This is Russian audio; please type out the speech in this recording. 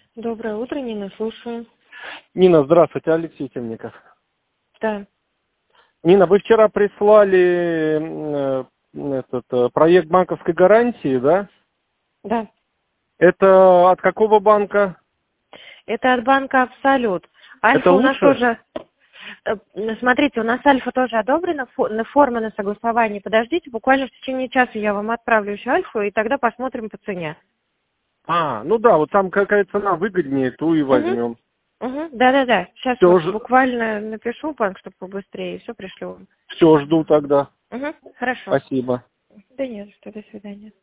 Доброе утро, Нина, слушаю. Нина, здравствуйте, Алексей Темников. Да, Нина, вы вчера прислали проект банковской гарантии, да? да. Это от какого банка? Это от банка Абсолют. Это Альфа у нас лучше? тоже... Смотрите, у нас Альфа тоже одобрена, форма на согласование. Подождите, буквально в течение часа я вам отправлю еще Альфу, и тогда посмотрим по цене. Ну да, вот там какая цена выгоднее, ту и Угу. возьмем. Угу. Да-да-да. Сейчас вот Все, буквально напишу банк, чтобы побыстрее, и все пришлю вам. все жду тогда. Угу. Хорошо. Спасибо. Да нет, что, до свидания.